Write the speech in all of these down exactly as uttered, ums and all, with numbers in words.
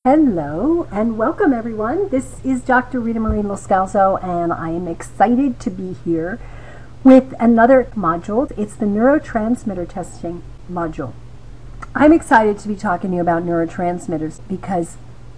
Hello and welcome everyone. This is Doctor Rita Marie Moscalzo and I am excited to be here with another module. It's the neurotransmitter testing module. I'm excited to be talking to you about neurotransmitters because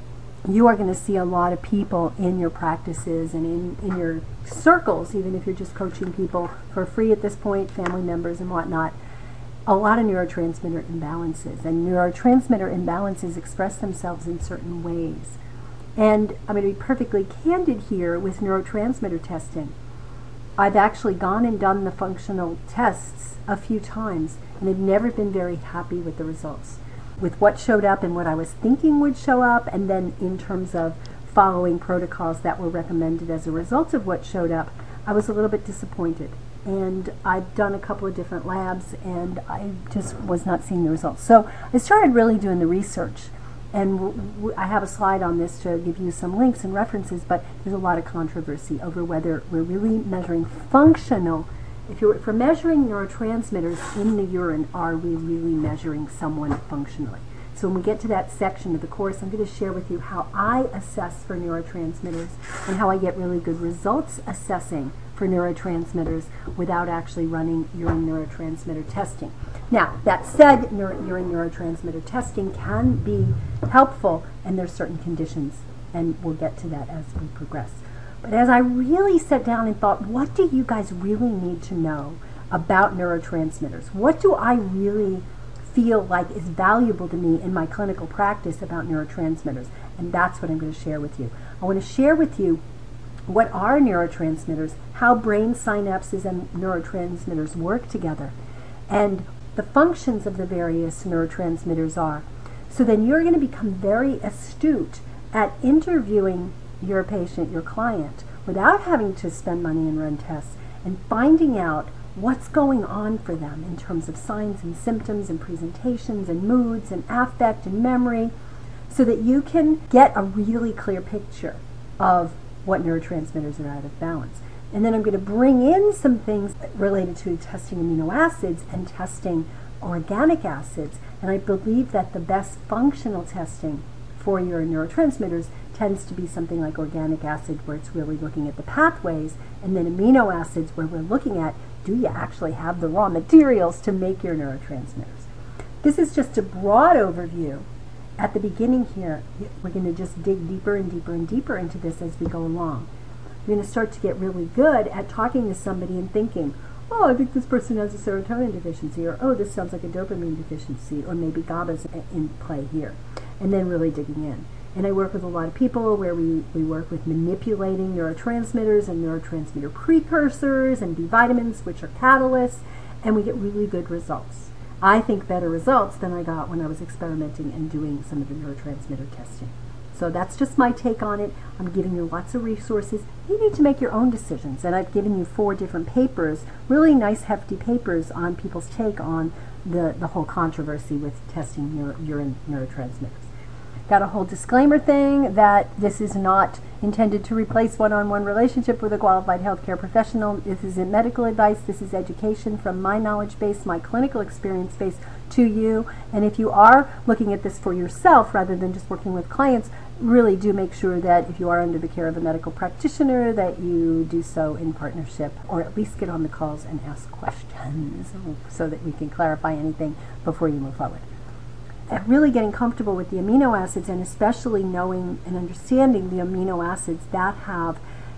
you are going to see a lot of people in your practices and in, in your circles, even if you're just coaching people for free at this point, family members and whatnot. A lot of neurotransmitter imbalances, and neurotransmitter imbalances express themselves in certain ways. And I'm going to be perfectly candid here with neurotransmitter testing. I've actually gone and done the functional tests a few times, and I've never been very happy with the results, with what showed up and what I was thinking would show up, and then in terms of following protocols that were recommended as a result of what showed up, I was a little bit disappointed. And I've done a couple of different labs and I just was not seeing the results. So I started really doing the research, and w w I have a slide on this to give you some links and references, but there's a lot of controversy over whether we're really measuring functional. If you're for measuring neurotransmitters in the urine, are we really measuring someone functionally? So when we get to that section of the course, I'm going to share with you how I assess for neurotransmitters and how I get really good results assessing for neurotransmitters without actually running urine neurotransmitter testing. Now, that said, neuro urine neurotransmitter testing can be helpful, and there's certain conditions, and we'll get to that as we progress. But as I really sat down and thought, what do you guys really need to know about neurotransmitters? What do I really feel like is valuable to me in my clinical practice about neurotransmitters? And that's what I'm going to share with you. I want to share with you what are neurotransmitters, how brain synapses and neurotransmitters work together, and the functions of the various neurotransmitters are. So then you're going to become very astute at interviewing your patient, your client, without having to spend money and run tests, and finding out what's going on for them in terms of signs and symptoms and presentations and moods and affect and memory, so that you can get a really clear picture of what neurotransmitters are out of balance. And then I'm going to bring in some things related to testing amino acids and testing organic acids. And I believe that the best functional testing for your neurotransmitters tends to be something like organic acid, where it's really looking at the pathways, and then amino acids, where we're looking at, do you actually have the raw materials to make your neurotransmitters? This is just a broad overview. At the beginning here, we're going to just dig deeper and deeper and deeper into this as we go along. We're going to start to get really good at talking to somebody and thinking, oh, I think this person has a serotonin deficiency, or oh, this sounds like a dopamine deficiency, or maybe GABA's in play here, and then really digging in. And I work with a lot of people where we, we work with manipulating neurotransmitters and neurotransmitter precursors and B vitamins, which are catalysts, and we get really good results. I think better results than I got when I was experimenting and doing some of the neurotransmitter testing. So that's just my take on it. I'm giving you lots of resources. You need to make your own decisions, and I've given you four different papers, really nice hefty papers on people's take on the, the whole controversy with testing neuro, urine neurotransmitters. Got a whole disclaimer thing that this is not intended to replace one-on-one relationship with a qualified healthcare professional. This isn't medical advice. This is education from my knowledge base, my clinical experience base to you. And if you are looking at this for yourself rather than just working with clients, really do make sure that if you are under the care of a medical practitioner, that you do so in partnership, or at least get on the calls and ask questions so that we can clarify anything before you move forward. Really getting comfortable with the amino acids, and especially knowing and understanding the amino acids that have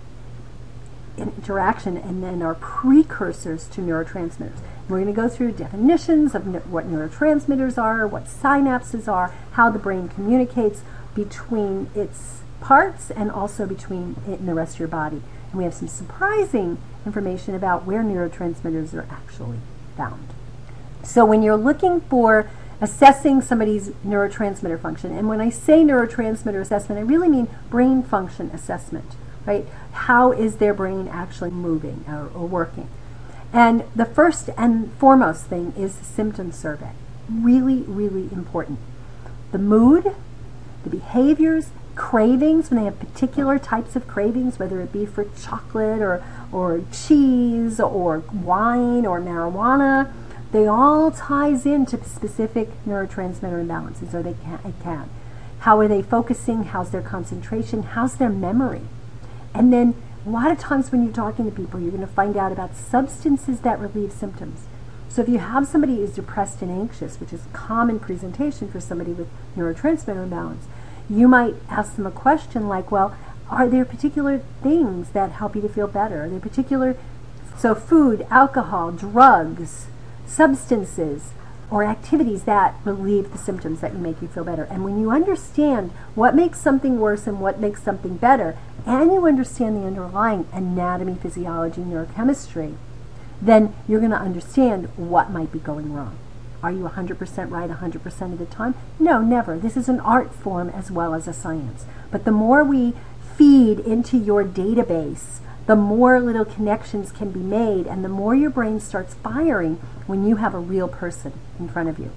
interaction and then are precursors to neurotransmitters. We're going to go through definitions of ne what neurotransmitters are, what synapses are, how the brain communicates between its parts and also between it and the rest of your body. And we have some surprising information about where neurotransmitters are actually found. So when you're looking for assessing somebody's neurotransmitter function, and when I say neurotransmitter assessment, I really mean brain function assessment, right? How is their brain actually moving or, or working? And the first and foremost thing is the symptom survey. Really, really important. The mood, the behaviors, cravings, when they have particular types of cravings, whether it be for chocolate or, or cheese or wine or marijuana, they all ties into specific neurotransmitter imbalances, or they can, it can. How are they focusing? How's their concentration? How's their memory? And then a lot of times when you're talking to people, you're going to find out about substances that relieve symptoms. So if you have somebody who's depressed and anxious, which is a common presentation for somebody with neurotransmitter imbalance, you might ask them a question like, well, are there particular things that help you to feel better? Are there particular, so food, alcohol, drugs, substances, or activities that relieve the symptoms that you make you feel better? And when you understand what makes something worse and what makes something better, and you understand the underlying anatomy, physiology, neurochemistry, then you're going to understand what might be going wrong. Are you one hundred percent right one hundred percent of the time? No, never. This is an art form as well as a science. But the more we feed into your database, the more little connections can be made, and the more your brain starts firing when you have a real person in front of you.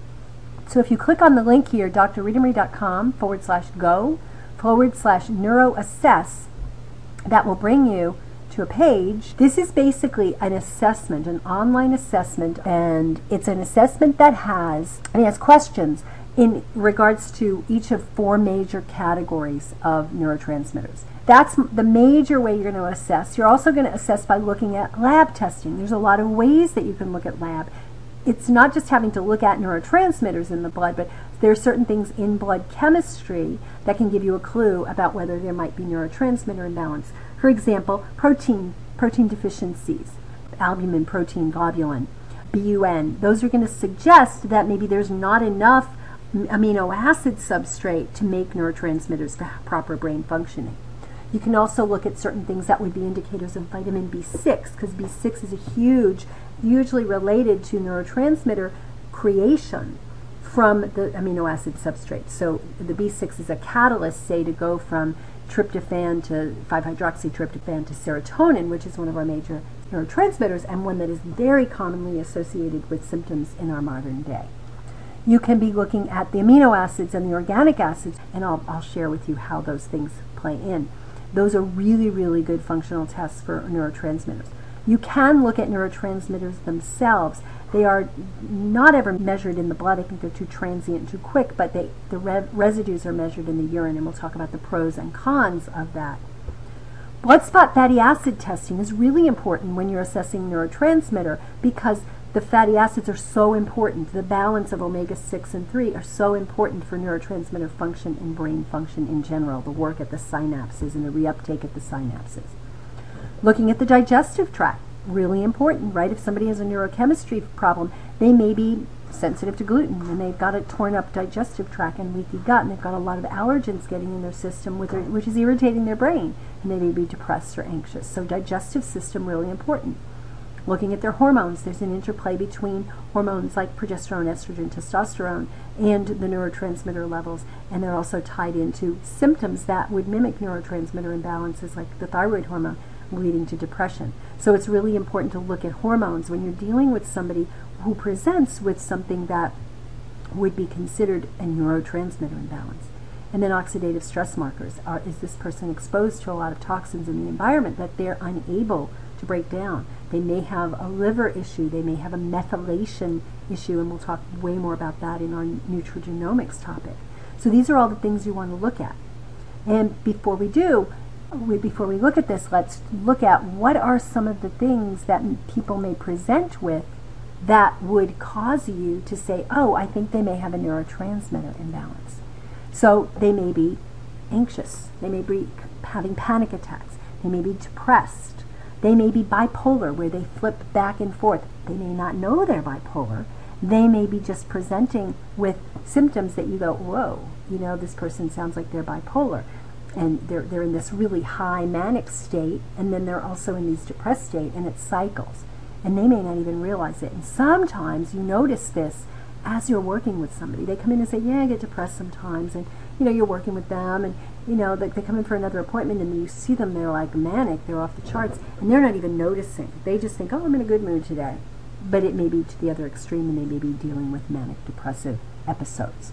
So if you click on the link here, drritamarie.com forward slash go forward slash neuroassess, that will bring you to a page. This is basically an assessment, an online assessment, and it's an assessment that has, and it has questions in regards to each of four major categories of neurotransmitters. That's the major way you're going to assess. You're also going to assess by looking at lab testing. There's a lot of ways that you can look at lab. It's not just having to look at neurotransmitters in the blood, but there are certain things in blood chemistry that can give you a clue about whether there might be neurotransmitter imbalance. For example, protein, protein deficiencies, albumin, protein, globulin, B U N. Those are going to suggest that maybe there's not enough amino acid substrate to make neurotransmitters for proper brain functioning. You can also look at certain things that would be indicators of vitamin B six, because B six is a huge, hugely related to neurotransmitter creation from the amino acid substrate. So the B six is a catalyst, say, to go from tryptophan to five hydroxytryptophan to serotonin, which is one of our major neurotransmitters and one that is very commonly associated with symptoms in our modern day. You can be looking at the amino acids and the organic acids, and I'll, I'll share with you how those things play in. Those are really, really good functional tests for neurotransmitters. You can look at neurotransmitters themselves. They are not ever measured in the blood. I think they're too transient and too quick, but they, the re residues are measured in the urine, and we'll talk about the pros and cons of that. Blood spot fatty acid testing is really important when you're assessing neurotransmitter, because the fatty acids are so important. The balance of omega six and three are so important for neurotransmitter function and brain function in general, the work at the synapses and the reuptake at the synapses. Looking at the digestive tract, really important, right? If somebody has a neurochemistry problem, they may be sensitive to gluten, and they've got a torn up digestive tract and leaky gut, and they've got a lot of allergens getting in their system, with their, which is irritating their brain, and they may be depressed or anxious. So digestive system, really important. Looking at their hormones, there's an interplay between hormones like progesterone, estrogen, testosterone, and the neurotransmitter levels, and they're also tied into symptoms that would mimic neurotransmitter imbalances like the thyroid hormone, leading to depression. So it's really important to look at hormones when you're dealing with somebody who presents with something that would be considered a neurotransmitter imbalance. And then oxidative stress markers. Are, is this person exposed to a lot of toxins in the environment that they're unable to break down? They may have a liver issue, they may have a methylation issue, and we'll talk way more about that in our nutrigenomics topic. So these are all the things you want to look at. And before we do, we, before we look at this, let's look at what are some of the things that people may present with that would cause you to say, oh, I think they may have a neurotransmitter imbalance. So they may be anxious, they may be having panic attacks, they may be depressed, they may be bipolar, where they flip back and forth. They may not know they're bipolar. They may be just presenting with symptoms that you go, whoa, you know, this person sounds like they're bipolar. And they're, they're in this really high manic state, and then they're also in these depressed state, and it cycles. And they may not even realize it. And sometimes you notice this as you're working with somebody. They come in and say, yeah, I get depressed sometimes, and you know, you're working with them, and you know, they, they come in for another appointment, and you see them, they're like manic, they're off the charts, and they're not even noticing. They just think, oh, I'm in a good mood today. But it may be to the other extreme, and they may be dealing with manic depressive episodes.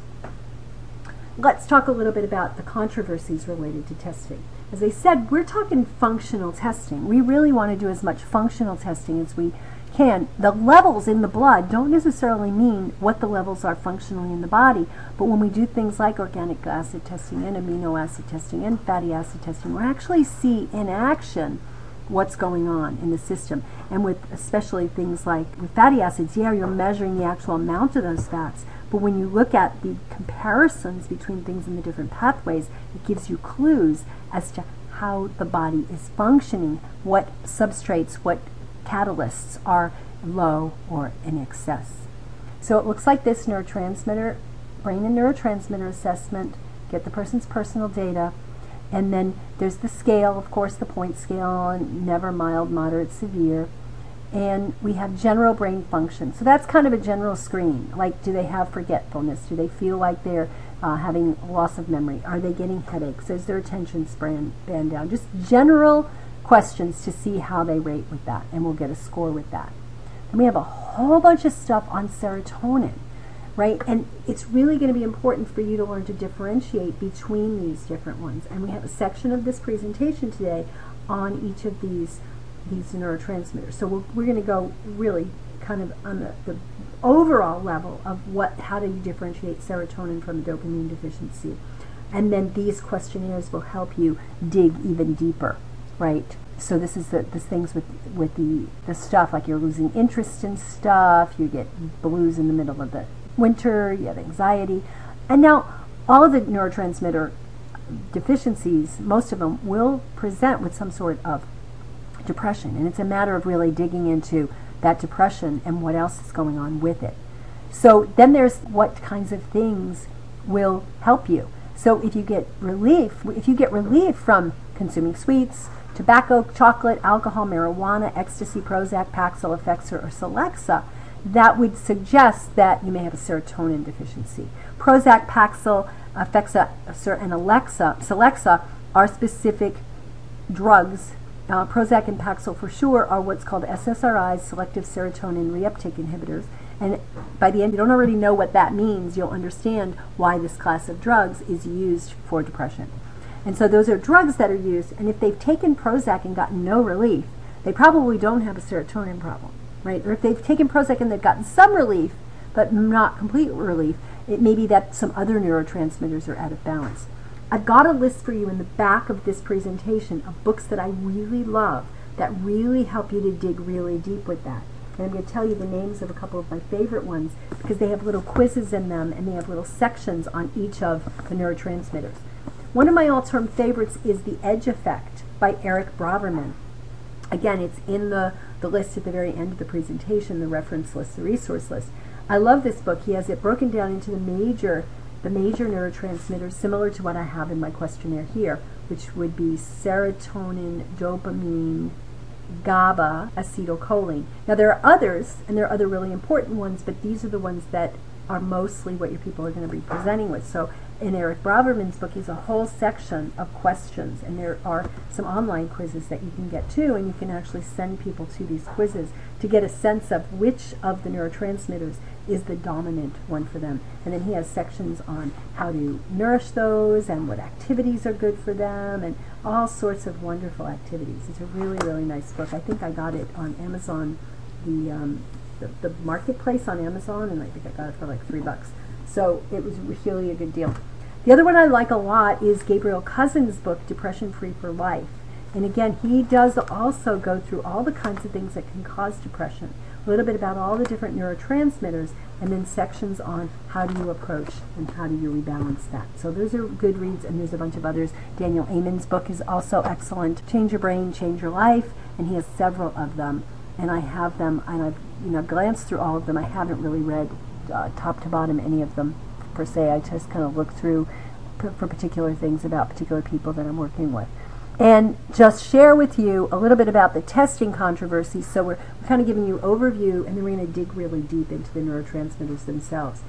Let's talk a little bit about the controversies related to testing. As I said, we're talking functional testing. We really want to do as much functional testing as we can. The levels in the blood don't necessarily mean what the levels are functionally in the body, but when we do things like organic acid testing and amino acid testing and fatty acid testing, we actually see in action what's going on in the system. And with especially things like with fatty acids, yeah, you're measuring the actual amount of those fats, but when you look at the comparisons between things in the different pathways, it gives you clues as to how the body is functioning, what substrates, what catalysts are low or in excess. So it looks like this: neurotransmitter, brain and neurotransmitter assessment, get the person's personal data, and then there's the scale, of course, the point scale, never, mild, moderate, severe, and we have general brain function. So that's kind of a general screen, like do they have forgetfulness, do they feel like they're uh, having loss of memory, are they getting headaches, is their attention span down, just general questions to see how they rate with that, and we'll get a score with that. And we have a whole bunch of stuff on serotonin, right? And it's really going to be important for you to learn to differentiate between these different ones. And we have a section of this presentation today on each of these these neurotransmitters. So we're, we're going to go really kind of on the, the overall level of what how do you differentiate serotonin from a dopamine deficiency. And then these questionnaires will help you dig even deeper. Right, so this is the, the things with with the the stuff, like you're losing interest in stuff, you get blues in the middle of the winter, you have anxiety, and now all of the neurotransmitter deficiencies, most of them will present with some sort of depression, and it's a matter of really digging into that depression and what else is going on with it. So then there's what kinds of things will help you. So if you get relief, if you get relief from consuming sweets, tobacco, chocolate, alcohol, marijuana, ecstasy, Prozac, Paxil, Effexor, or Celexa, that would suggest that you may have a serotonin deficiency. Prozac, Paxil, Effexor, and Alexa, Celexa are specific drugs. Uh, Prozac and Paxil for sure are what's called S S R Is, selective serotonin reuptake inhibitors. And by the end, you don't already know what that means, you'll understand why this class of drugs is used for depression. And so those are drugs that are used, and if they've taken Prozac and gotten no relief, they probably don't have a serotonin problem, right? Or if they've taken Prozac and they've gotten some relief, but not complete relief, it may be that some other neurotransmitters are out of balance. I've got a list for you in the back of this presentation of books that I really love that really help you to dig really deep with that. And I'm going to tell you the names of a couple of my favorite ones because they have little quizzes in them and they have little sections on each of the neurotransmitters. One of my all-time favorites is The Edge Effect by Eric Braverman. Again, it's in the, the list at the very end of the presentation, the reference list, the resource list. I love this book. He has it broken down into the major, the major neurotransmitters, similar to what I have in my questionnaire here, which would be serotonin, dopamine, GABA, acetylcholine. Now there are others, and there are other really important ones, but these are the ones that are mostly what your people are going to be presenting with. So in Eric Braverman's book, he's a whole section of questions, and there are some online quizzes that you can get too, and you can actually send people to these quizzes to get a sense of which of the neurotransmitters is the dominant one for them. And then he has sections on how to nourish those and what activities are good for them and all sorts of wonderful activities. It's a really, really nice book. I think I got it on Amazon, the, um, the, the marketplace on Amazon, and I think I got it for like three bucks. So it was really a good deal. The other one I like a lot is Gabriel Cousens' book, Depression Free for Life. And again, he does also go through all the kinds of things that can cause depression, a little bit about all the different neurotransmitters, and then sections on how do you approach and how do you rebalance that. So those are good reads, and there's a bunch of others. Daniel Amen's book is also excellent, Change Your Brain, Change Your Life, and he has several of them. And I have them, and I've you know glanced through all of them. I haven't really read uh, top to bottom any of them per se. I just kind of look through for particular things about particular people that I'm working with. And just share with you a little bit about the testing controversies. So we're, we're kind of giving you overview, and then we're going to dig really deep into the neurotransmitters themselves.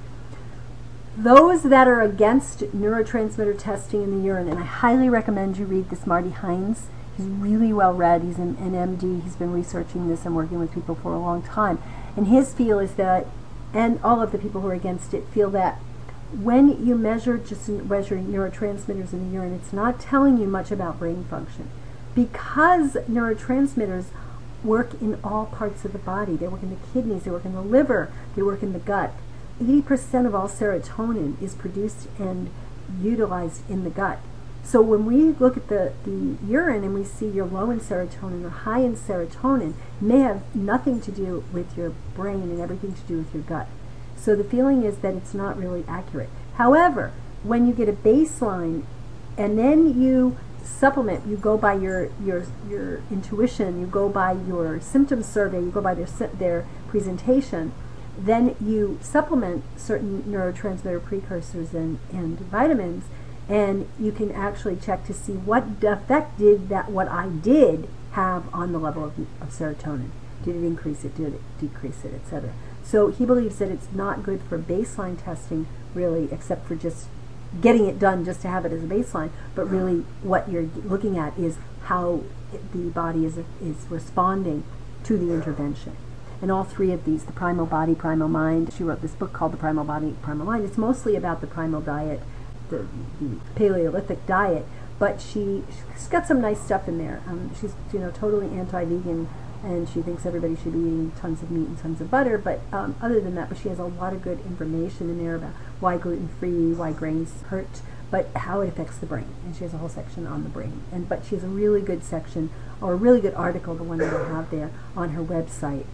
Those that are against neurotransmitter testing in the urine, and I highly recommend you read this Marty Hines. He's really well read. He's an, an M D. He's been researching this and working with people for a long time. And his feel is that, and all of the people who are against it feel that when you measure just measuring neurotransmitters in the urine, it's not telling you much about brain function, because neurotransmitters work in all parts of the body. They work in the kidneys, they work in the liver, they work in the gut. eighty percent of all serotonin is produced and utilized in the gut. So when we look at the, the urine and we see you're low in serotonin or high in serotonin, it may have nothing to do with your brain and everything to do with your gut. So the feeling is that it's not really accurate. However, when you get a baseline and then you supplement, you go by your your your intuition, you go by your symptom survey, you go by their their presentation, then you supplement certain neurotransmitter precursors and, and vitamins, and you can actually check to see what effect did that what I did have on the level of, of serotonin. Did it increase it? Did it decrease it? et cetera. So he believes that it's not good for baseline testing, really, except for just getting it done just to have it as a baseline, but really what you're looking at is how it, the body is, is responding to the intervention. And all three of these, the Primal Body, Primal Mind, she wrote this book called The Primal Body, Primal Mind. It's mostly about the primal diet, the, the Paleolithic diet, but she, she's got some nice stuff in there. Um, she's, you know, totally anti-vegan, and she thinks everybody should be eating tons of meat and tons of butter, but um, other than that, but she has a lot of good information in there about why gluten-free, why grains hurt, but how it affects the brain. And she has a whole section on the brain. And but she has a really good section, or a really good article, the one that I have there, on her website,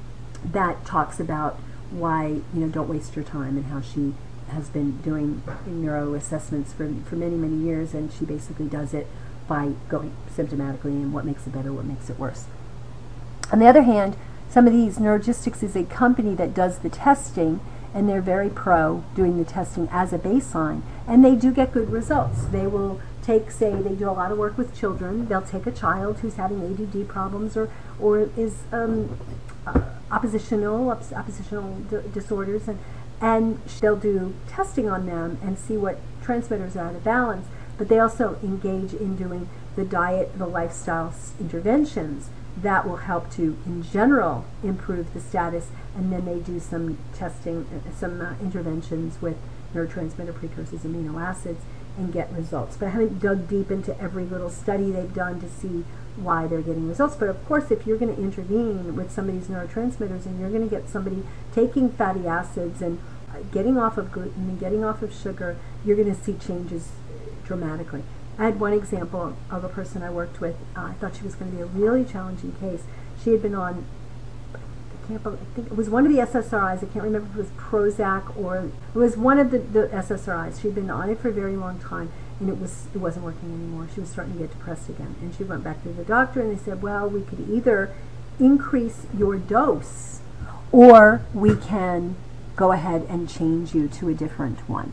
that talks about why, you know, don't waste your time, and how she has been doing neuro assessments for, for many, many years, and she basically does it by going symptomatically and what makes it better, what makes it worse. On the other hand, some of these, Neurogistics is a company that does the testing, and they're very pro doing the testing as a baseline, and they do get good results. They will take, say, they do a lot of work with children. They'll take a child who's having A D D problems or, or is um, uh, oppositional, op oppositional disorders, and, and they'll do testing on them and see what transmitters are out of balance, but they also engage in doing the diet, the lifestyle interventions that will help to, in general, improve the status, and then they do some testing, some uh, interventions with neurotransmitter precursors, amino acids, and get results. But I haven't dug deep into every little study they've done to see why they're getting results. But of course, if you're going to intervene with some of these neurotransmitters, and you're going to get somebody taking fatty acids and uh, getting off of gluten and getting off of sugar, you're going to see changes dramatically. I had one example of a person I worked with. Uh, I thought she was going to be a really challenging case. She had been on, I can't believe, I think it was one of the S S R Is. I can't remember if it was Prozac or it was one of the, the S S R Is. She'd been on it for a very long time, and it was it wasn't working anymore. She was starting to get depressed again, and she went back to the doctor, and they said, well, we could either increase your dose, or we can go ahead and change you to a different one.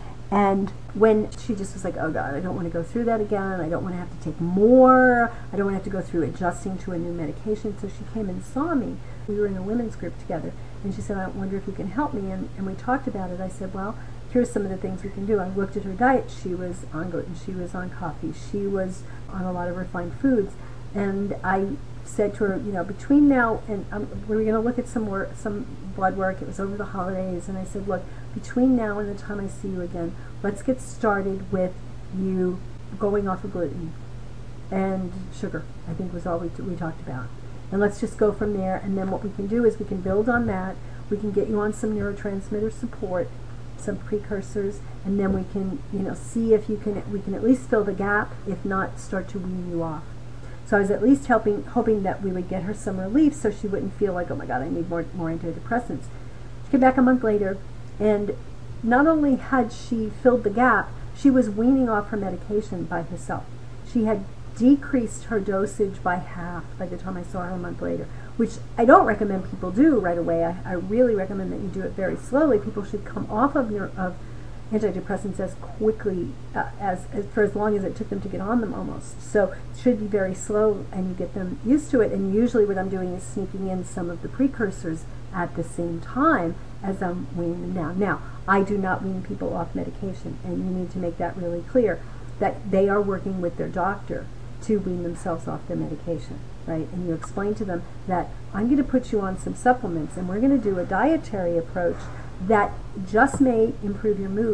And when she just was like, oh God, I don't want to go through that again. I don't want to have to take more. I don't want to have to go through adjusting to a new medication. So she came and saw me. We were in a women's group together. And she said, I wonder if you can help me. And, and we talked about it. I said, well, here's some of the things we can do. I looked at her diet. She was on gluten. She was on coffee. She was on a lot of refined foods. And I said to her, you know, between now and um, we were going to look at some more, some blood work. It was over the holidays. And I said, look, between now and the time I see you again, let's get started with you going off of gluten and sugar, I think was all we, we talked about. And let's just go from there. And then what we can do is we can build on that. We can get you on some neurotransmitter support, some precursors, and then we can, you know, see if you can, we can at least fill the gap, if not start to wean you off. So I was at least helping, hoping that we would get her some relief so she wouldn't feel like, oh my God, I need more, more antidepressants. She came back a month later, and not only had she filled the gap, she was weaning off her medication by herself. She had decreased her dosage by half by the time I saw her a month later, which I don't recommend people do right away. I, I really recommend that you do it very slowly. People should come off of, your, of antidepressants as quickly uh, as, as for as long as it took them to get on them almost. So it should be very slow, and you get them used to it. And usually what I'm doing is sneaking in some of the precursors at the same time as I'm weaning them down. Now, I do not wean people off medication, and you need to make that really clear, that they are working with their doctor to wean themselves off their medication, right? And you explain to them that I'm going to put you on some supplements, and we're going to do a dietary approach that just may improve your mood.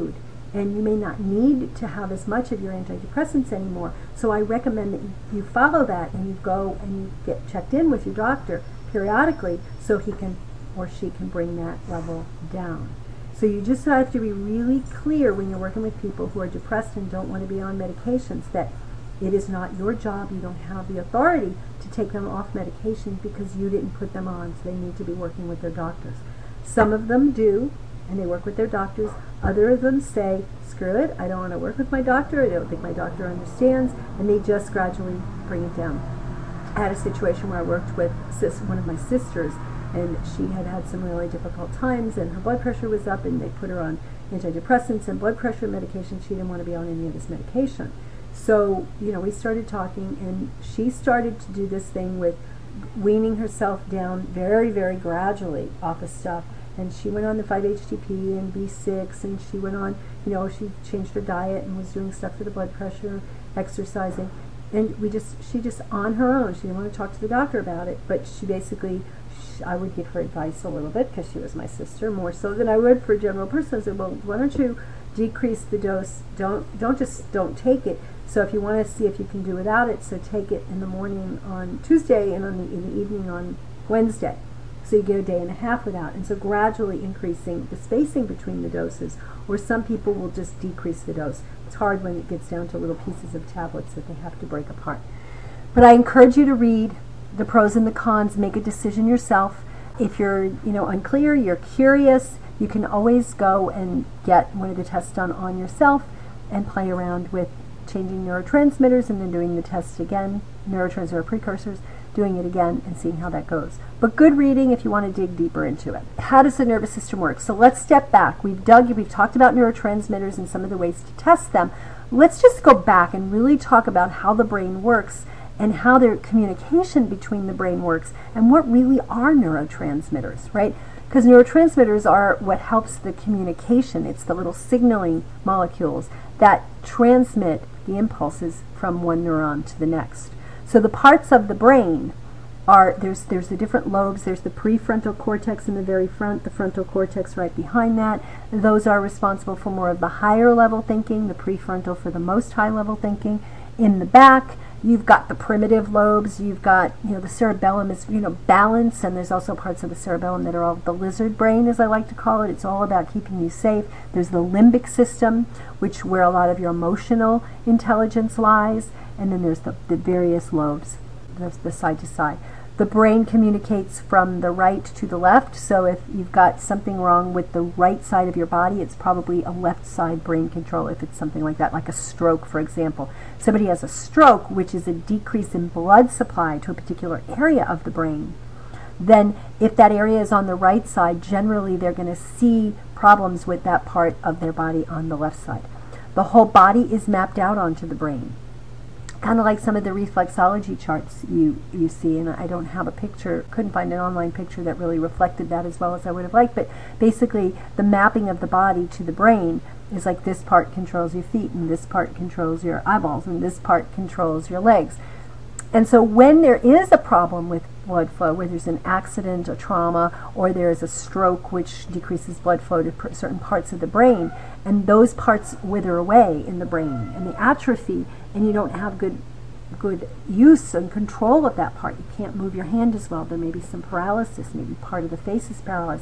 and you may not need to have as much of your antidepressants anymore. So I recommend that you follow that and you go and you get checked in with your doctor periodically so he can or she can bring that level down. So you just have to be really clear when you're working with people who are depressed and don't want to be on medications that it is not your job. You don't have the authority to take them off medication because you didn't put them on, so they need to be working with their doctors. Some of them do, and they work with their doctors. Other of them say, screw it, I don't want to work with my doctor, I don't think my doctor understands, and they just gradually bring it down. I had a situation where I worked with sis, one of my sisters, and she had had some really difficult times, and her blood pressure was up, and they put her on antidepressants and blood pressure medication. She didn't want to be on any of this medication. So, you know, we started talking, and she started to do this thing with weaning herself down very, very gradually off of stuff. And she went on the five H T P and B six, and she went on, you know, she changed her diet and was doing stuff for the blood pressure, exercising. And we just, she just on her own, she didn't want to talk to the doctor about it, but she basically, she, I would give her advice a little bit because she was my sister, more so than I would for a general person. I said, well, why don't you decrease the dose? Don't, don't just, don't take it. So if you want to see if you can do without it, so take it in the morning on Tuesday and on the, in the evening on Wednesday. So you get a day and a half without. And so gradually increasing the spacing between the doses, or some people will just decrease the dose. It's hard when it gets down to little pieces of tablets that they have to break apart. But I encourage you to read the pros and the cons, make a decision yourself. If you're, you know, unclear, you're curious, you can always go and get one of the tests done on yourself and play around with changing neurotransmitters and then doing the test again, neurotransmitter precursors, doing it again and seeing how that goes. But good reading if you want to dig deeper into it. How does the nervous system work? So let's step back. We've dug, we've talked about neurotransmitters and some of the ways to test them. Let's just go back and really talk about how the brain works and how the communication between the brain works and what really are neurotransmitters, right? Because neurotransmitters are what helps the communication. It's the little signaling molecules that transmit the impulses from one neuron to the next. So the parts of the brain are, there's there's the different lobes. There's the prefrontal cortex in the very front, the frontal cortex right behind that. Those are responsible for more of the higher level thinking, the prefrontal for the most high level thinking. In the back, you've got the primitive lobes, you've got, you know, the cerebellum is, you know, balance, and there's also parts of the cerebellum that are all the lizard brain, as I like to call it. It's all about keeping you safe. There's the limbic system, which where a lot of your emotional intelligence lies, and then there's the, the various lobes, the, the side to side. The brain communicates from the right to the left, so if you've got something wrong with the right side of your body, it's probably a left side brain control if it's something like that, like a stroke, for example. Somebody has a stroke, which is a decrease in blood supply to a particular area of the brain. Then if that area is on the right side, generally they're going to see problems with that part of their body on the left side. The whole body is mapped out onto the brain. Kind of like some of the reflexology charts you, you see, and I don't have a picture, couldn't find an online picture that really reflected that as well as I would have liked, but basically the mapping of the body to the brain is like this part controls your feet, and this part controls your eyeballs, and this part controls your legs. And so when there is a problem with blood flow, where there's an accident, a trauma, or there is a stroke which decreases blood flow to certain parts of the brain, and those parts wither away in the brain, and the atrophy, and you don't have good good use and control of that part. You can't move your hand as well. There may be some paralysis, maybe part of the face is paralyzed.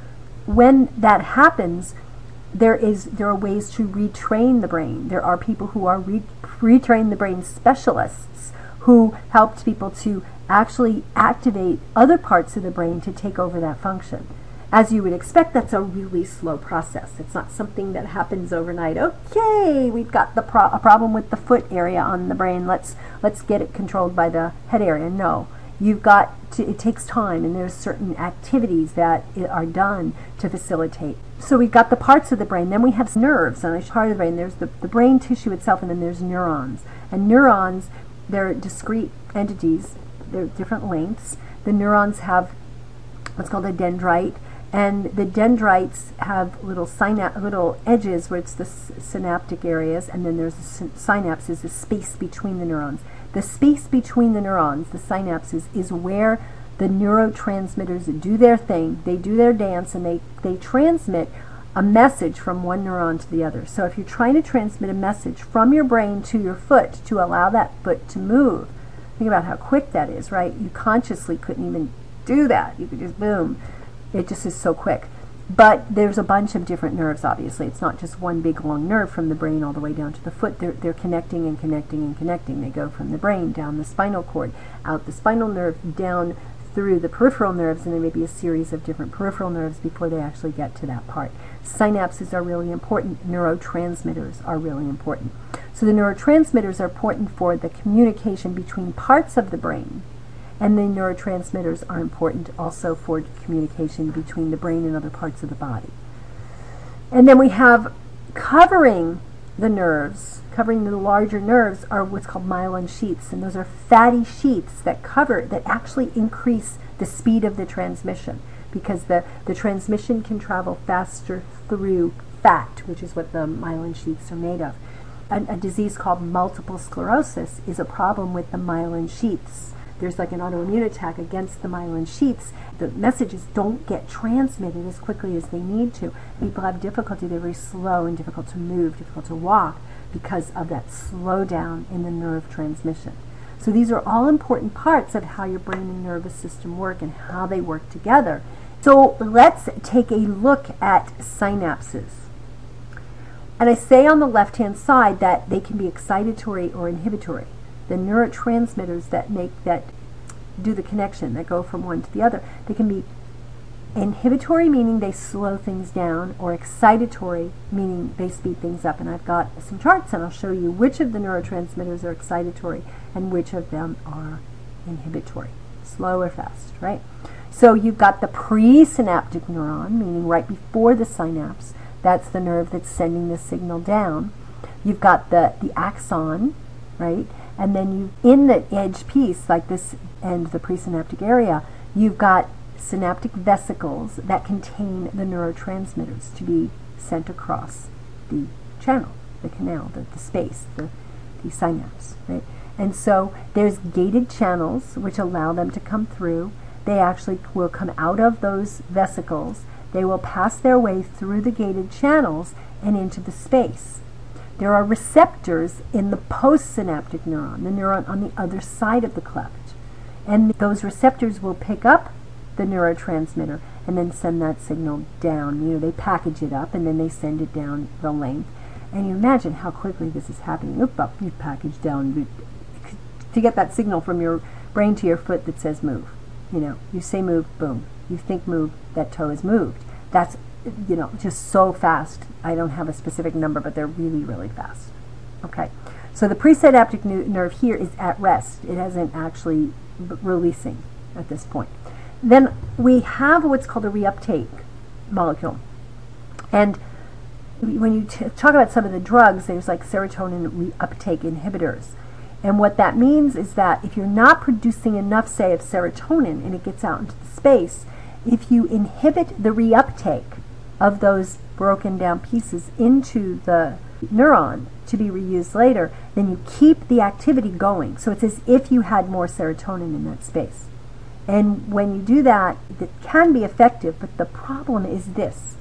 When that happens, there is there are ways to retrain the brain. There are people who are re retrain the brain specialists who helped people to actually activate other parts of the brain to take over that function. As you would expect, that's a really slow process. It's not something that happens overnight. Okay, we've got the pro a problem with the foot area on the brain. Let's let's get it controlled by the head area. No, you've got to. It takes time, and there's certain activities that are done to facilitate. So we've got the parts of the brain. Then we have nerves on each part of the brain. There's the the brain tissue itself, and then there's neurons. And neurons, they're discrete entities. They're different lengths. The neurons have what's called a dendrite. And the dendrites have little synap little edges where it's the synaptic areas, and then there's the synapse is the space between the neurons. The space between the neurons, the synapses, is where the neurotransmitters do their thing. They do their dance, and they, they transmit a message from one neuron to the other. So if you're trying to transmit a message from your brain to your foot to allow that foot to move, think about how quick that is, right? You consciously couldn't even do that. You could just boom. It just is so quick. But there's a bunch of different nerves, obviously. It's not just one big long nerve from the brain all the way down to the foot. They're, they're connecting and connecting and connecting. They go from the brain down the spinal cord, out the spinal nerve, down through the peripheral nerves, and there may be a series of different peripheral nerves before they actually get to that part. Synapses are really important. Neurotransmitters are really important. So the neurotransmitters are important for the communication between parts of the brain, and the neurotransmitters are important also for communication between the brain and other parts of the body. And then we have covering the nerves, covering the larger nerves, are what's called myelin sheaths, and those are fatty sheaths that cover, that actually increase the speed of the transmission, because the, the transmission can travel faster through fat, which is what the myelin sheaths are made of. A, a disease called multiple sclerosis is a problem with the myelin sheaths. There's like an autoimmune attack against the myelin sheaths. The messages don't get transmitted as quickly as they need to. People have difficulty. They're very slow and difficult to move, difficult to walk, because of that slowdown in the nerve transmission. So these are all important parts of how your brain and nervous system work and how they work together. So let's take a look at synapses. And I say on the left-hand side that they can be excitatory or inhibitory. The neurotransmitters that make that do the connection, that go from one to the other, they can be inhibitory, meaning they slow things down, or excitatory, meaning they speed things up. And I've got some charts, and I'll show you which of the neurotransmitters are excitatory and which of them are inhibitory, slow or fast, right? So you've got the presynaptic neuron, meaning right before the synapse. That's the nerve that's sending the signal down. You've got the, the axon, right? And then you, in the edge piece, like this end, the presynaptic area, you've got synaptic vesicles that contain the neurotransmitters to be sent across the channel, the canal, the, the space, the, the synapse, right? And so there's gated channels which allow them to come through. They actually will come out of those vesicles. They will pass their way through the gated channels and into the space. There are receptors in the postsynaptic neuron, the neuron on the other side of the cleft. And those receptors will pick up the neurotransmitter and then send that signal down. You know, they package it up and then they send it down the length. And you imagine how quickly this is happening. Oop, up, you package down to get that signal from your brain to your foot that says move. You know, you say move, boom. You think move, that toe is moved. That's, you know, just so fast. I don't have a specific number, but they're really, really fast. Okay, so the presynaptic nerve here is at rest. It hasn't actually b releasing at this point. Then we have what's called a reuptake molecule. And when you t talk about some of the drugs, there's like serotonin reuptake inhibitors. And what that means is that if you're not producing enough, say, of serotonin and it gets out into the space, if you inhibit the reuptake of those broken down pieces into the neuron to be reused later, then you keep the activity going. So it's as if you had more serotonin in that space. And when you do that, it can be effective, but the problem is this.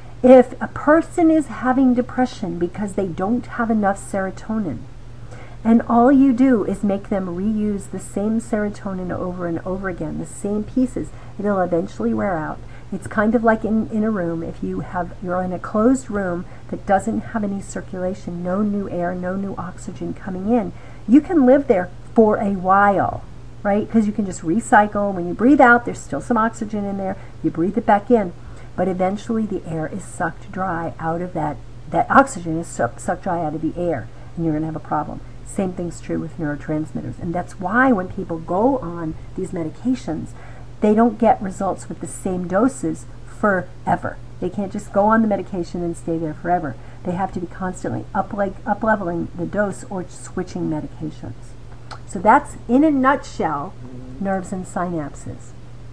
If a person is having depression because they don't have enough serotonin, and all you do is make them reuse the same serotonin over and over again, the same pieces, it'll eventually wear out. It's kind of like in, in a room. If you have, you're in a closed room that doesn't have any circulation, no new air, no new oxygen coming in, you can live there for a while, right? Because you can just recycle. When you breathe out, there's still some oxygen in there. You breathe it back in. But eventually the air is sucked dry out of that, that oxygen is sucked, sucked dry out of the air, and you're going to have a problem. Same thing's true with neurotransmitters. And that's why when people go on these medications, they don't get results with the same doses forever. They can't just go on the medication and stay there forever. They have to be constantly up like up leveling the dose or switching medications. So that's, in a nutshell, nerves and synapses.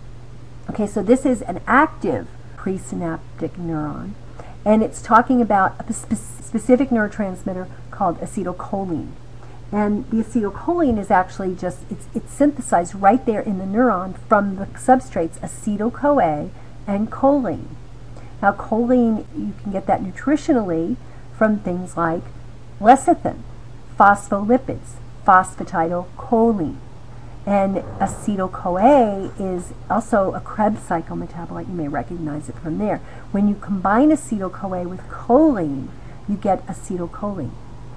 Okay, so this is an active presynaptic neuron, and it's talking about a spe specific neurotransmitter called acetylcholine. And the acetylcholine is actually just, it's, it's synthesized right there in the neuron from the substrates acetyl-CoA and choline. Now choline, you can get that nutritionally from things like lecithin, phospholipids, phosphatidylcholine. And acetyl-CoA is also a Krebs cycle metabolite. You may recognize it from there. When you combine acetyl-CoA with choline, you get acetylcholine.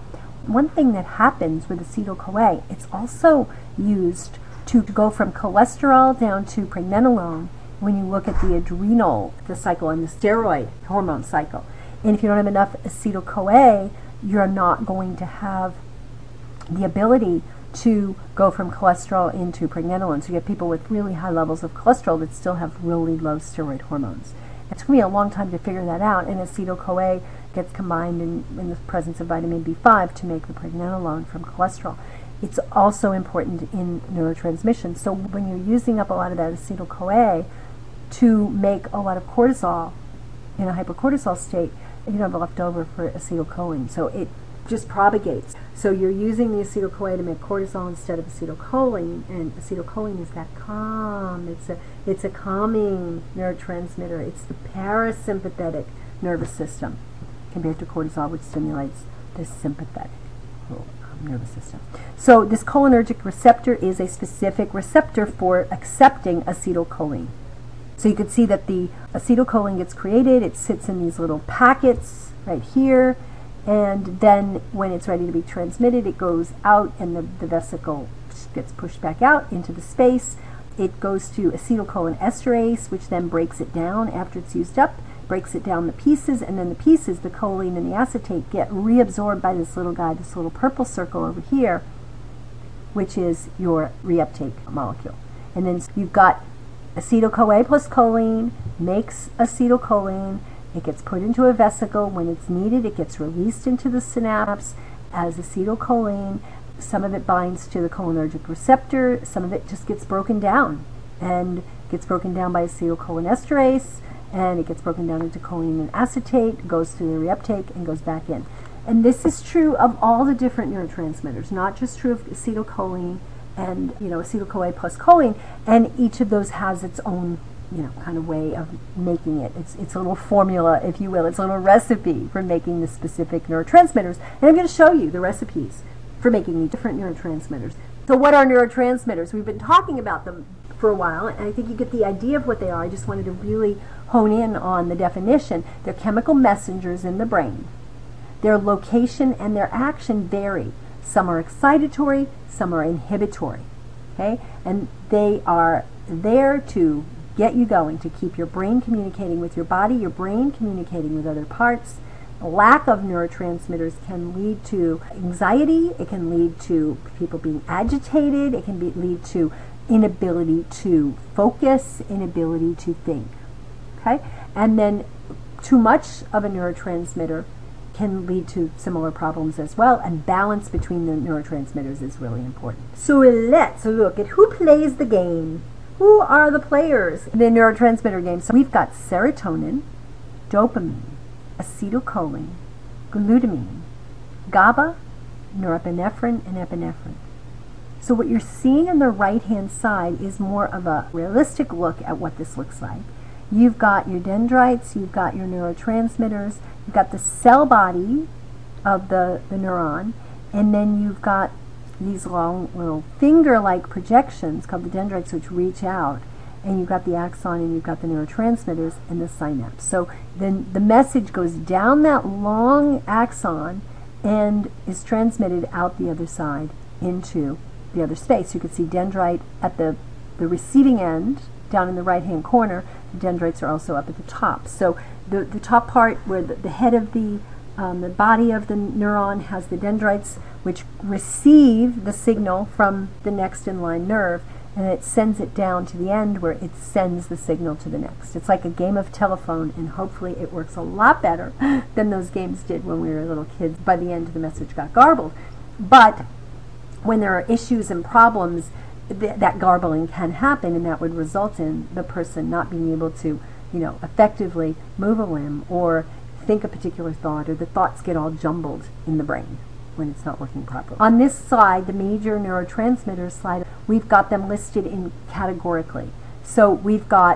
One thing that happens with acetyl-CoA, it's also used to go from cholesterol down to pregnenolone when you look at the adrenal the cycle and the steroid hormone cycle. And if you don't have enough acetyl-CoA, you're not going to have the ability to go from cholesterol into pregnenolone. So you have people with really high levels of cholesterol that still have really low steroid hormones. It took me a long time to figure that out, and acetyl-CoA gets combined in, in the presence of vitamin B five to make the pregnenolone from cholesterol. It's also important in neurotransmission. So when you're using up a lot of that acetyl-CoA to make a lot of cortisol in a hypercortisol state, you don't have leftover for acetylcholine. So it just propagates. So you're using the acetyl-CoA to make cortisol instead of acetylcholine, and acetylcholine is that calm. It's a it's a calming neurotransmitter. It's the parasympathetic nervous system compared to cortisol, which stimulates the sympathetic nervous system. So this cholinergic receptor is a specific receptor for accepting acetylcholine. So you can see that the acetylcholine gets created. It sits in these little packets right here, and then when it's ready to be transmitted, it goes out, and the, the vesicle gets pushed back out into the space. It goes to acetylcholinesterase, which then breaks it down after it's used up, breaks it down the pieces, and then the pieces, the choline and the acetate, get reabsorbed by this little guy, this little purple circle over here, which is your reuptake molecule. And then you've got acetyl-CoA plus choline makes acetylcholine. It gets put into a vesicle. When it's needed, it gets released into the synapse as acetylcholine. Some of it binds to the cholinergic receptor. Some of it just gets broken down and gets broken down by acetylcholinesterase, and it gets broken down into choline and acetate, goes through the reuptake, and goes back in. And this is true of all the different neurotransmitters, not just true of acetylcholine and, you know, acetyl-CoA plus choline, and each of those has its own, you know, kind of way of making it. It's, it's a little formula, if you will. It's a little recipe for making the specific neurotransmitters. And I'm going to show you the recipes for making the different neurotransmitters. So what are neurotransmitters? We've been talking about them for a while, and I think you get the idea of what they are. I just wanted to really hone in on the definition. They're chemical messengers in the brain. Their location and their action vary. Some are excitatory, some are inhibitory. Okay? And they are there to get you going, to keep your brain communicating with your body, your brain communicating with other parts. A lack of neurotransmitters can lead to anxiety, it can lead to people being agitated, it can be, lead to inability to focus, inability to think. Okay? And then too much of a neurotransmitter can lead to similar problems as well, and balance between the neurotransmitters is really important. So let's look at who plays the game. Who are the players in the neurotransmitter game? So we've got serotonin, dopamine, acetylcholine, glutamine, GABA, norepinephrine, and epinephrine. So what you're seeing on the right-hand side is more of a realistic look at what this looks like. You've got your dendrites, you've got your neurotransmitters, you've got the cell body of the, the neuron, and then you've got these long little finger-like projections called the dendrites, which reach out, and you've got the axon, and you've got the neurotransmitters and the synapse. So then the message goes down that long axon and is transmitted out the other side into the other space. You can see dendrite at the, the receiving end down in the right-hand corner. The dendrites are also up at the top. So the, the top part where the, the head of the um, the body of the neuron has the dendrites, which receive the signal from the next in line nerve, and it sends it down to the end where it sends the signal to the next. It's like a game of telephone, and hopefully it works a lot better than those games did when we were little kids. By the end, the message got garbled. But when there are issues and problems, th that garbling can happen, and that would result in the person not being able to, you know, effectively move a limb or think a particular thought, or the thoughts get all jumbled in the brain when it's not working properly. On this slide, the major neurotransmitters slide, we've got them listed in categorically. So we've got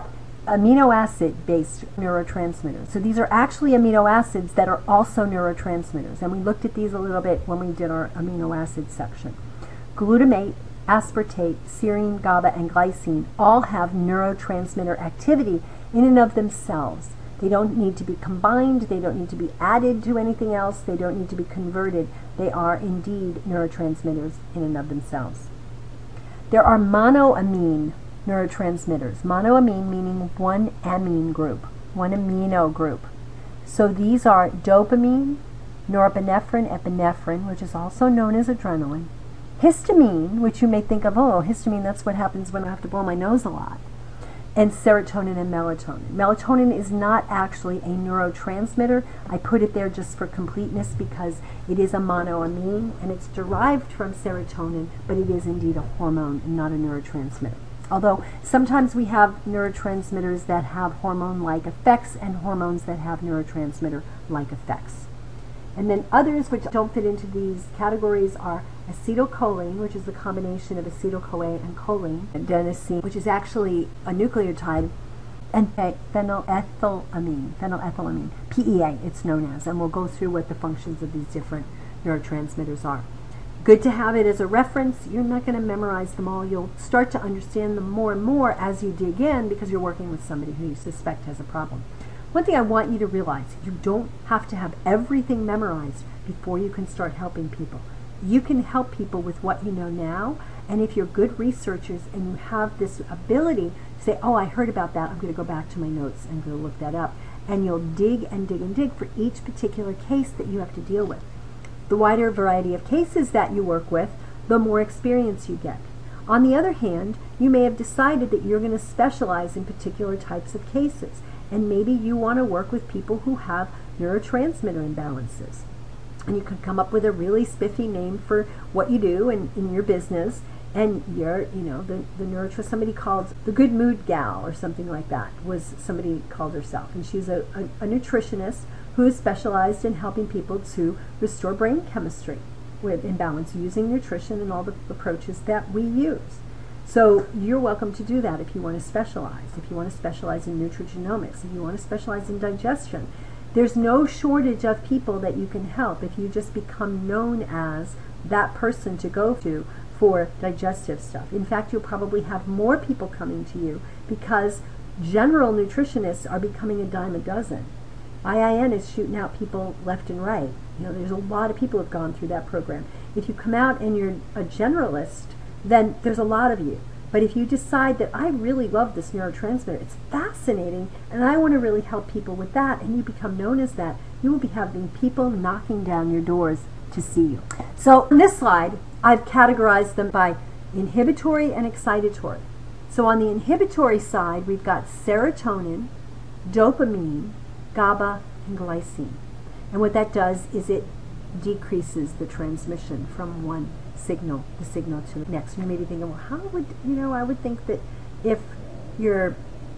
amino acid based neurotransmitters. So these are actually amino acids that are also neurotransmitters. And we looked at these a little bit when we did our amino acid section. Glutamate, aspartate, serine, GABA, and glycine all have neurotransmitter activity in and of themselves. They don't need to be combined, they don't need to be added to anything else, they don't need to be converted. They are indeed neurotransmitters in and of themselves. There are monoamine neurotransmitters. Monoamine meaning one amine group, one amino group. So these are dopamine, norepinephrine, epinephrine, which is also known as adrenaline, histamine, which you may think of, oh, histamine, that's what happens when I have to blow my nose a lot, and serotonin and melatonin. Melatonin is not actually a neurotransmitter. I put it there just for completeness because it is a monoamine and it's derived from serotonin, but it is indeed a hormone and not a neurotransmitter. Although sometimes we have neurotransmitters that have hormone-like effects and hormones that have neurotransmitter-like effects. And then others which don't fit into these categories are acetylcholine, which is the combination of acetyl-CoA and choline, and adenosine, which is actually a nucleotide, and phenylethylamine, phenylethylamine, P E A it's known as, and we'll go through what the functions of these different neurotransmitters are. Good to have it as a reference. You're not going to memorize them all. You'll start to understand them more and more as you dig in because you're working with somebody who you suspect has a problem. One thing I want you to realize, you don't have to have everything memorized before you can start helping people. You can help people with what you know now, and if you're good researchers and you have this ability to say, oh, I heard about that, I'm going to go back to my notes and go look that up, and you'll dig and dig and dig for each particular case that you have to deal with. The wider variety of cases that you work with, the more experience you get. On the other hand, you may have decided that you're going to specialize in particular types of cases, and maybe you want to work with people who have neurotransmitter imbalances. And you could come up with a really spiffy name for what you do in, in your business, and you're, you know, the, the neurotransmitter, somebody called the Good Mood Gal or something like that, was somebody called herself. And she's a, a, a nutritionist who is specialized in helping people to restore brain chemistry with imbalance using nutrition and all the approaches that we use. So you're welcome to do that if you want to specialize. If you want to specialize in nutrigenomics, if you want to specialize in digestion, there's no shortage of people that you can help if you just become known as that person to go to for digestive stuff. In fact, you'll probably have more people coming to you because general nutritionists are becoming a dime a dozen. I I N is shooting out people left and right. You know, there's a lot of people who have gone through that program. If you come out and you're a generalist, then there's a lot of you. But if you decide that I really love this neurotransmitter, it's fascinating, and I want to really help people with that, and you become known as that, you will be having people knocking down your doors to see you. So on this slide, I've categorized them by inhibitory and excitatory. So on the inhibitory side, we've got serotonin, dopamine, GABA, and glycine. And what that does is it decreases the transmission from one signal, the signal to the next. You may be thinking, well, how would, you know, I would think that if you're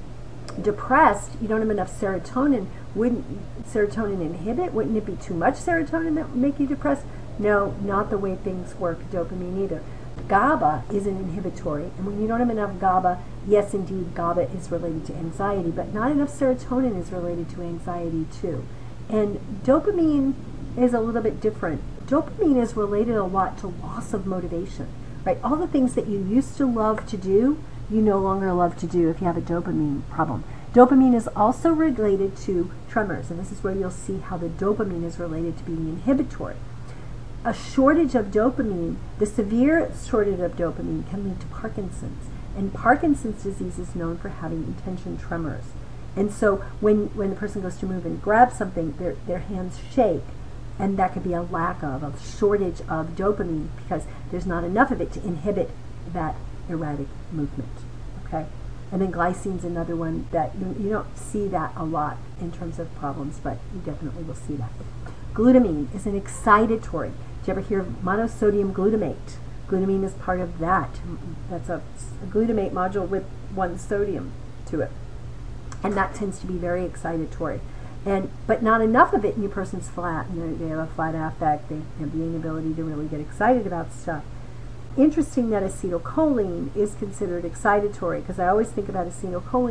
depressed, you don't have enough serotonin, wouldn't serotonin inhibit? Wouldn't it be too much serotonin that would make you depressed? No, not the way things work, dopamine either. GABA is an inhibitory, and when you don't have enough GABA, yes, indeed, GABA is related to anxiety, but not enough serotonin is related to anxiety too. And dopamine is a little bit different. Dopamine is related a lot to loss of motivation, right? All the things that you used to love to do, you no longer love to do if you have a dopamine problem. Dopamine is also related to tremors, and this is where you'll see how the dopamine is related to being inhibitory. A shortage of dopamine, the severe shortage of dopamine can lead to Parkinson's, and Parkinson's disease is known for having intention tremors. And so when, when the person goes to move and grab something, their, their hands shake, and that could be a lack of, a shortage of dopamine because there's not enough of it to inhibit that erratic movement, okay? And then glycine's another one that you, you don't see that a lot in terms of problems, but you definitely will see that. Glutamine is an excitatory. Did you ever hear of monosodium glutamate? Glutamine is part of that. That's a, a glutamate module with one sodium to it. And that tends to be very excitatory. And but not enough of it, and your person's flat. You know, they have a flat affect. They have the inability to really get excited about stuff. Interesting that acetylcholine is considered excitatory, because I always think about acetylcholine as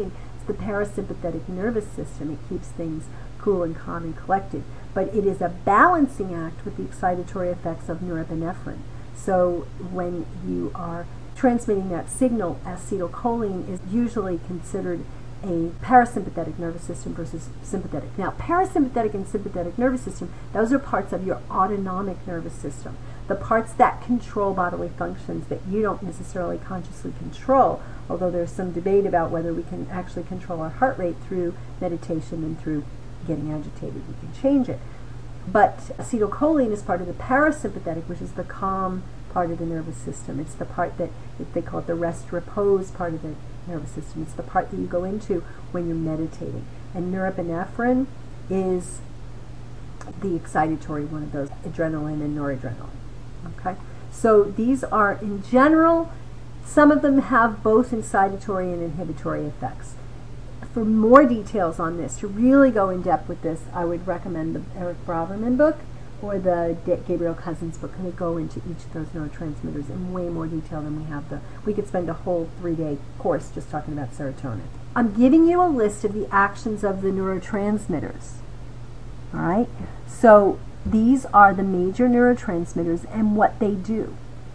the parasympathetic nervous system. It keeps things cool and calm and collected. But it is a balancing act with the excitatory effects of norepinephrine. So when you are transmitting that signal, acetylcholine is usually considered a parasympathetic nervous system versus sympathetic. Now, parasympathetic and sympathetic nervous system, those are parts of your autonomic nervous system, the parts that control bodily functions that you don't necessarily consciously control, although there's some debate about whether we can actually control our heart rate through meditation and through getting agitated. We can change it. But acetylcholine is part of the parasympathetic, which is the calm part of the nervous system. It's the part that, if they call it the rest repose part of the nervous system. It's the part that you go into when you're meditating. And norepinephrine is the excitatory one of those, adrenaline and noradrenaline. Okay? So these are, in general, some of them have both excitatory and inhibitory effects. For more details on this, to really go in depth with this, I would recommend the Eric Braverman book or the Gabriel Cousens book, and they go into each of those neurotransmitters in way more detail than we have. The we could spend a whole three-day course just talking about serotonin. I'm giving you a list of the actions of the neurotransmitters. All right? So these are the major neurotransmitters and what they do.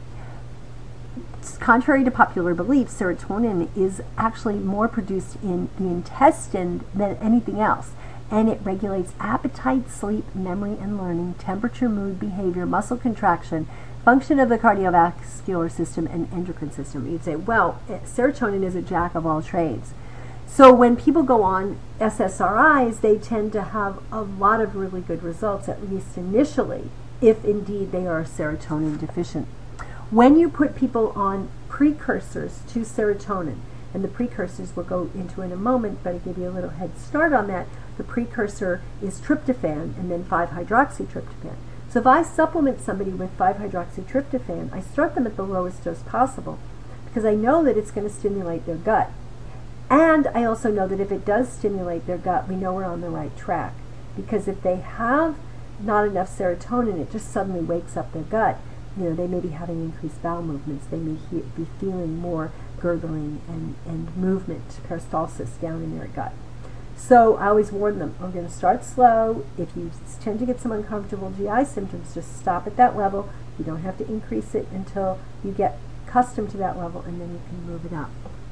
Contrary to popular belief, serotonin is actually more produced in the intestine than anything else, and it regulates appetite, sleep, memory and learning, temperature, mood, behavior, muscle contraction, function of the cardiovascular system, and endocrine system. You'd say, well, serotonin is a jack of all trades. So when people go on S S R Is, they tend to have a lot of really good results, at least initially, if indeed they are serotonin deficient. When you put people on precursors to serotonin, and the precursors we'll go into in a moment, but I'll give you a little head start on that. The precursor is tryptophan and then five hydroxytryptophan. So if I supplement somebody with five hydroxytryptophan, I start them at the lowest dose possible because I know that it's going to stimulate their gut. And I also know that if it does stimulate their gut, we know we're on the right track. Because if they have not enough serotonin, it just suddenly wakes up their gut. You know, they may be having increased bowel movements. They may he be feeling more gurgling and, and movement, peristalsis down in their gut. So I always warn them, we're going to start slow. If you tend to get some uncomfortable G I symptoms, just stop at that level. You don't have to increase it until you get accustomed to that level, and then you can move it up.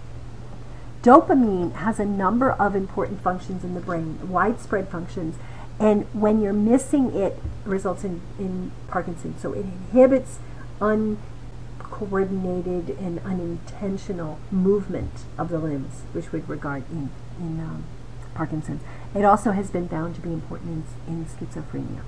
Dopamine has a number of important functions in the brain, widespread functions. And when you're missing it, it results in, in Parkinson's. So it inhibits uncoordinated and unintentional movement of the limbs, which would regard in, in um, Parkinson's. It also has been found to be important in, in schizophrenia.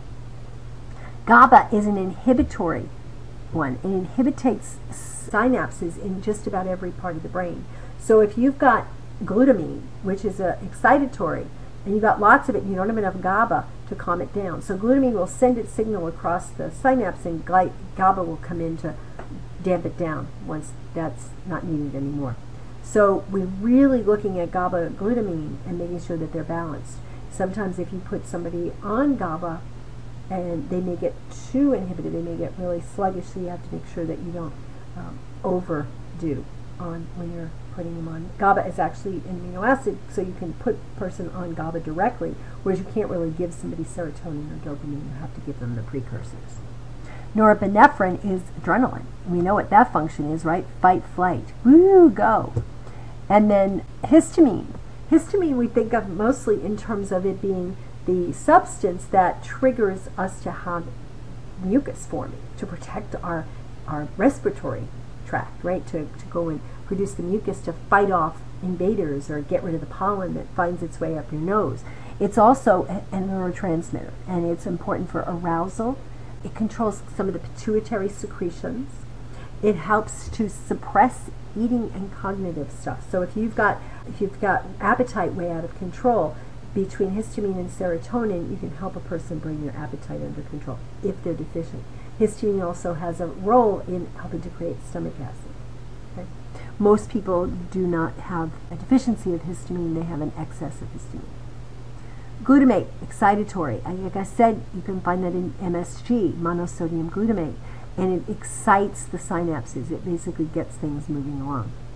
GABA is an inhibitory one. It inhibits synapses in just about every part of the brain. So if you've got glutamine, which is a excitatory, and you've got lots of it, and you don't have enough GABA to calm it down. So glutamine will send its signal across the synapse, and GABA will come in to damp it down once that's not needed anymore. So we're really looking at GABA glutamine and making sure that they're balanced. Sometimes if you put somebody on GABA, and they may get too inhibited, they may get really sluggish, so you have to make sure that you don't um, overdo on when you're putting them on. GABA is actually an amino acid, so you can put a person on GABA directly, whereas you can't really give somebody serotonin or dopamine. You have to give them the precursors. Norepinephrine is adrenaline. We know what that function is, right? Fight, flight. Woo, go. And then histamine. Histamine we think of mostly in terms of it being the substance that triggers us to have mucus forming, to protect our, our respiratory tract, right? To, to go and produce the mucus to fight off invaders or get rid of the pollen that finds its way up your nose. It's also a, a neurotransmitter, and it's important for arousal. It controls some of the pituitary secretions. It helps to suppress eating and cognitive stuff. So if you've got if you've got appetite way out of control, between histamine and serotonin, you can help a person bring their appetite under control if they're deficient. Histamine also has a role in helping to create stomach acid. Okay? Most people do not have a deficiency of histamine, they have an excess of histamine. Glutamate, excitatory. Like I said, you can find that in M S G, monosodium glutamate, and it excites the synapses. It basically gets things moving along.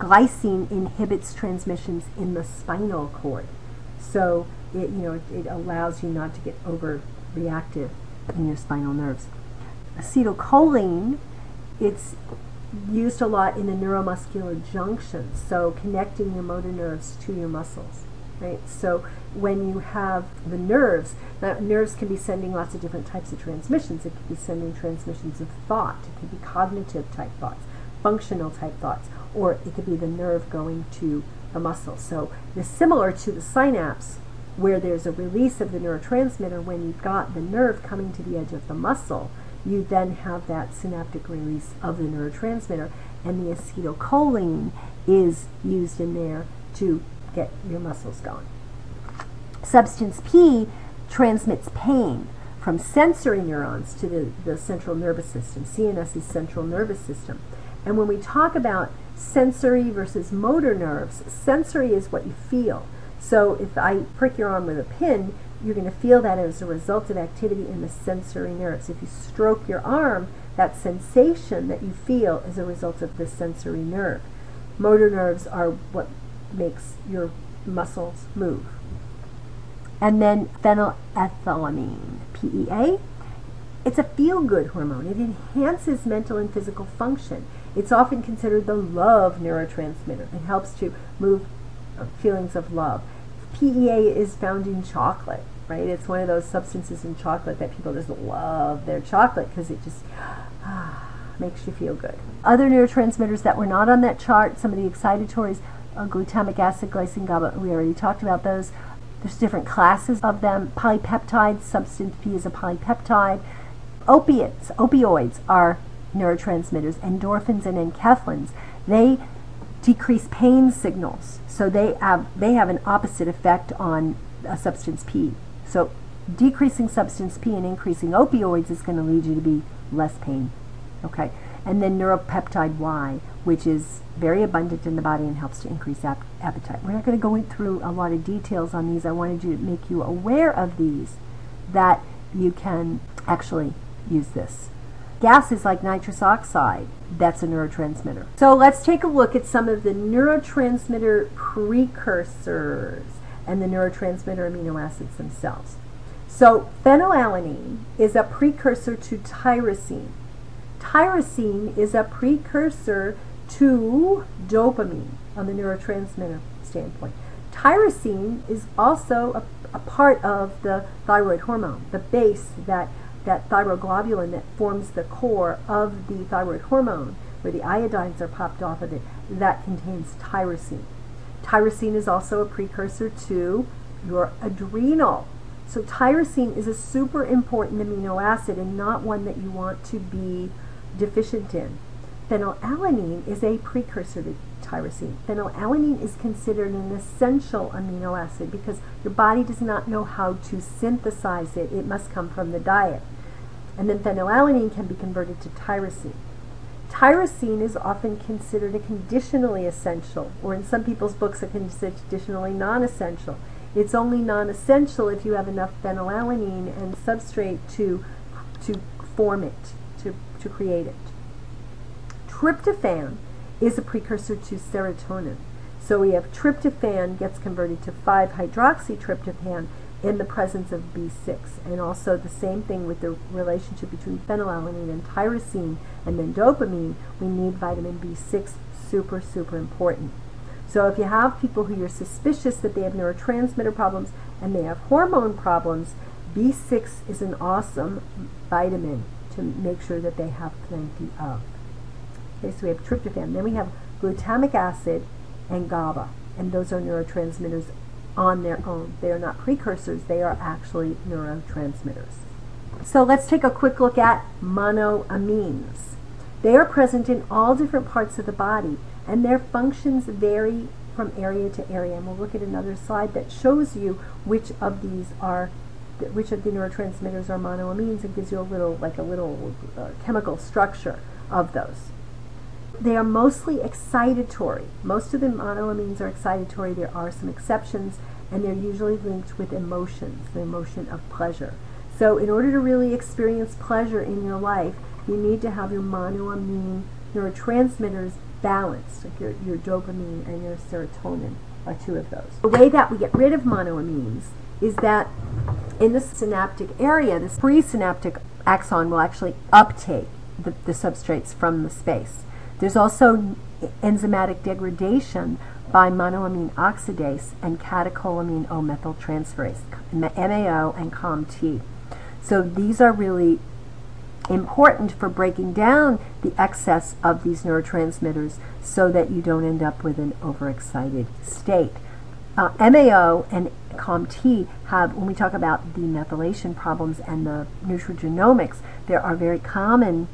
Glycine inhibits transmissions in the spinal cord. So it, you know, it, it allows you not to get overreactive in your spinal nerves. Acetylcholine, it's used a lot in the neuromuscular junctions, so connecting your motor nerves to your muscles, right? So when you have the nerves, the nerves can be sending lots of different types of transmissions. It could be sending transmissions of thought. It could be cognitive type thoughts, functional type thoughts, or it could be the nerve going to the muscle. So it's similar to the synapse, where there's a release of the neurotransmitter. When you've got the nerve coming to the edge of the muscle, you then have that synaptic release of the neurotransmitter, and the acetylcholine is used in there to get your muscles going. Substance P transmits pain from sensory neurons to the, the central nervous system. C N S is central nervous system. And when we talk about sensory versus motor nerves, sensory is what you feel. So if I prick your arm with a pin, you're going to feel that as a result of activity in the sensory nerves. If you stroke your arm, that sensation that you feel is a result of the sensory nerve. Motor nerves are what makes your muscles move. And then phenylethylamine, P E A. It's a feel-good hormone. It enhances mental and physical function. It's often considered the love neurotransmitter. It helps to move feelings of love. P E A is found in chocolate, right? It's one of those substances in chocolate that people just love their chocolate because it just ah, makes you feel good. Other neurotransmitters that were not on that chart, some of the excitatories, uh, glutamic acid, glycine, GABA, we already talked about those. There's different classes of them. Polypeptides, substance P is a polypeptide. Opiates, opioids are neurotransmitters. Endorphins and enkephalins, they decrease pain signals. So they have, they have an opposite effect on a substance P. So decreasing substance P and increasing opioids is going to lead you to be less pain. Okay. And then neuropeptide Y, which is very abundant in the body and helps to increase ap appetite. We're not going to go in through a lot of details on these. I wanted to make you aware of these, that you can actually use this. Gases like nitrous oxide, that's a neurotransmitter. So let's take a look at some of the neurotransmitter precursors and the neurotransmitter amino acids themselves. So phenylalanine is a precursor to tyrosine. Tyrosine is a precursor to dopamine on the neurotransmitter standpoint. Tyrosine is also a, a part of the thyroid hormone, the base, that, that thyroglobulin that forms the core of the thyroid hormone, where the iodines are popped off of it, that contains tyrosine. Tyrosine is also a precursor to your adrenal. So tyrosine is a super important amino acid and not one that you want to be deficient in. Phenylalanine is a precursor to tyrosine. Phenylalanine is considered an essential amino acid because your body does not know how to synthesize it. It must come from the diet. And then phenylalanine can be converted to tyrosine. Tyrosine is often considered a conditionally essential, or in some people's books a conditionally non-essential. It's only non-essential if you have enough phenylalanine and substrate to, to form it, to, to create it. Tryptophan is a precursor to serotonin. So we have tryptophan gets converted to five hydroxytryptophan in the presence of B six. And also the same thing with the relationship between phenylalanine and tyrosine and then dopamine. We need vitamin B six, super, super important. So if you have people who you're suspicious that they have neurotransmitter problems and they have hormone problems, B six is an awesome vitamin to make sure that they have plenty of. Okay, so we have tryptophan. Then we have glutamic acid and GABA, and those are neurotransmitters on their own. They are not precursors, they are actually neurotransmitters. So let's take a quick look at monoamines. They are present in all different parts of the body, and their functions vary from area to area. And we'll look at another slide that shows you which of these are, which of the neurotransmitters are monoamines, and gives you a little, like a little uh, chemical structure of those. They are mostly excitatory. Most of the monoamines are excitatory. There are some exceptions, and they're usually linked with emotions, the emotion of pleasure. So in order to really experience pleasure in your life, you need to have your monoamine neurotransmitters balanced, like your, your dopamine and your serotonin are two of those. The way that we get rid of monoamines is that in the synaptic area, this presynaptic axon will actually uptake the, the substrates from the space. There's also enzymatic degradation by monoamine oxidase and catecholamine O methyltransferase, M A O and C O M T. So these are really important for breaking down the excess of these neurotransmitters so that you don't end up with an overexcited state. Uh, M A O and C O M T have, when we talk about the methylation problems and the nutrigenomics, there are very common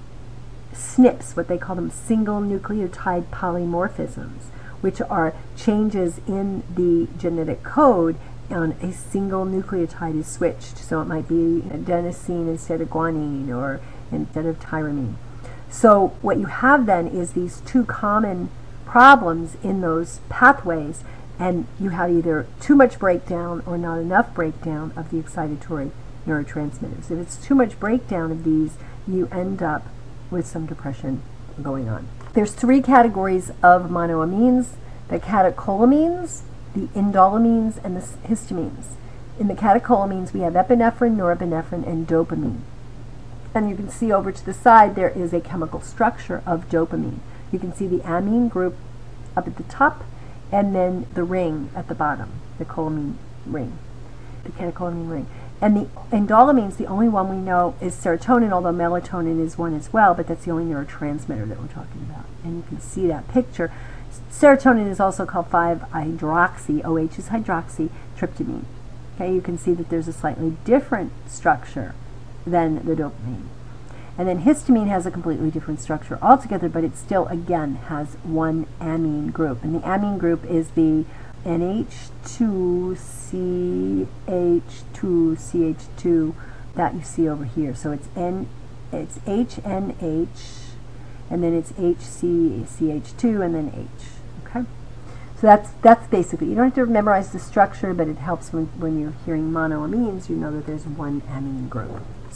S N Ps, what they call them single nucleotide polymorphisms, which are changes in the genetic code on a single nucleotide is switched. So it might be adenosine instead of guanine or instead of tyramine. So what you have then is these two common problems in those pathways, and you have either too much breakdown or not enough breakdown of the excitatory neurotransmitters. If it's too much breakdown of these, you end up with some depression going on. There's three categories of monoamines: the catecholamines, the indoleamines, and the histamines. In the catecholamines, we have epinephrine, norepinephrine, and dopamine. And you can see over to the side there is a chemical structure of dopamine. You can see the amine group up at the top, and then the ring at the bottom, the cholamine ring, the catecholamine ring. And the indoleamines, the only one we know is serotonin, although melatonin is one as well, but that's the only neurotransmitter that we're talking about. And you can see that picture. Serotonin is also called five hydroxy, O H is hydroxy, tryptamine. Okay, you can see that there's a slightly different structure than the dopamine. And then histamine has a completely different structure altogether, but it still, again, has one amine group. And the amine group is the N H two C H two C H two that you see over here. So it's N, it's H N H, and then it's H C C H two, and then H. Okay, so that's that's basically. You don't have to memorize the structure, but it helps when when you're hearing monoamines. You know that there's one amine group.